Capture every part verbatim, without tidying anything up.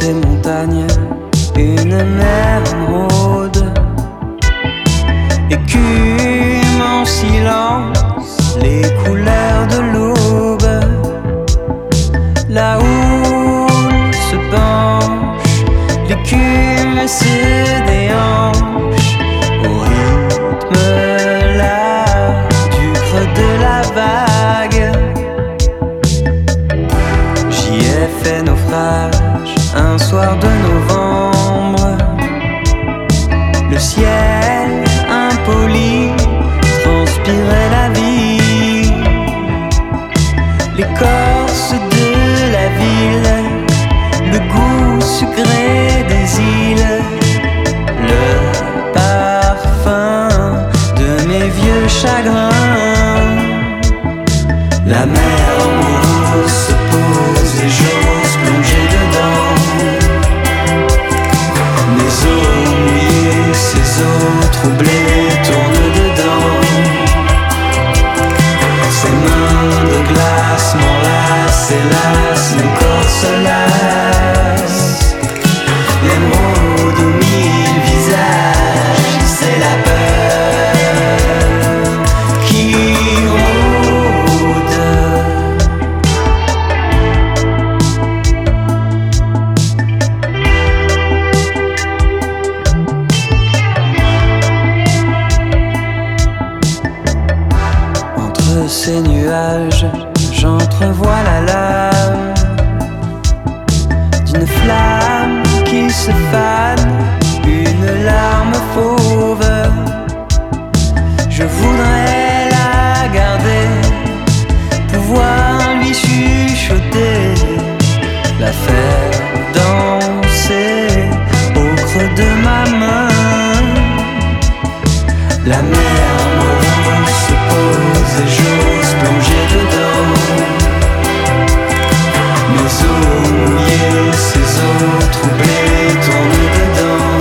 ces montagnes, une mer émeraude, écume en silence, les couleurs de l'aube. La houle se penche, l'écume se déhanche au rythme là du creux de la vague. J'y ai fait naufrage un soir de novembre. Le ciel impoli transpirait la vie. L'écorce de la ville, le goût sucré des îles, le parfum de mes vieux chagrins. La mer amoureuse se pose et j'ose plonger dedans. Mes eaux mouillées, ses eaux troublées tournent dedans. Ses mains de glace m'enlacent, hélas, mon corps se lasse. L'émeraude aux mille visages, c'est la peur qui rôde. Entre ces nuages, j'entrevois la lame d'une flamme qui se fane, une larme fauve. Je voudrais la garder, pouvoir lui chuchoter, la faire danser au creux de ma main. La mer amoureuse se pose et j'ose plonger dedans. Mes eaux mouillées, ses eaux troublées tournent dedans.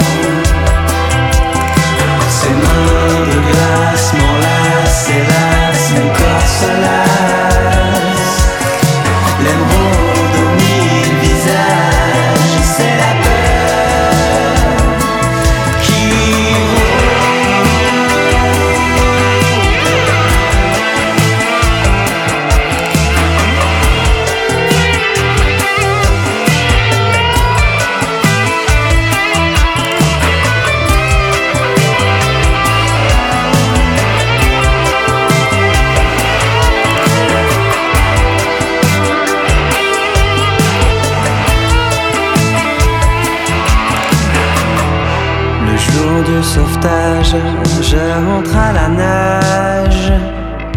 Ses mains de glace m'enlacent, hélas, mon corps se lasse. L'émeraude aux mille visages, c'est la peur qui du sauvetage, je rentre à la nage.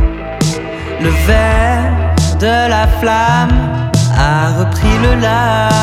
Le verre de la flamme a repris le large.